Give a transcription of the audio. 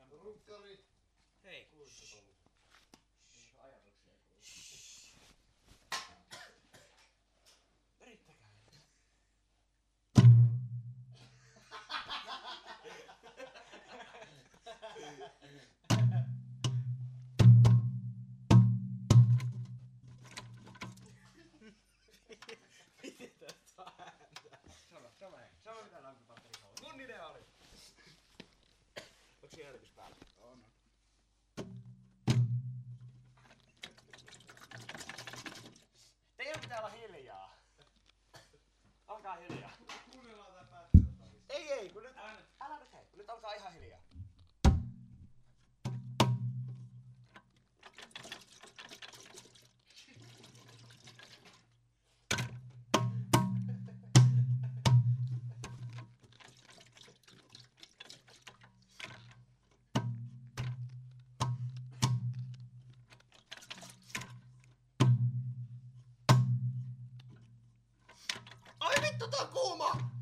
Runkkari. Hei. Yrittäkää. Miten tästä on ääntä? Sano mitä lämpöpatteri on. Mun idea oli. Onks siinä äänitys päällä? On. Teidän pitää olla hiljaa. Olkaa hiljaa. Kuunnellaan tää päästä. Ei, kun nyt... Älä nyt hei, kun nyt olkaa ihan hiljaa. Ai vittu, tää on kuuma!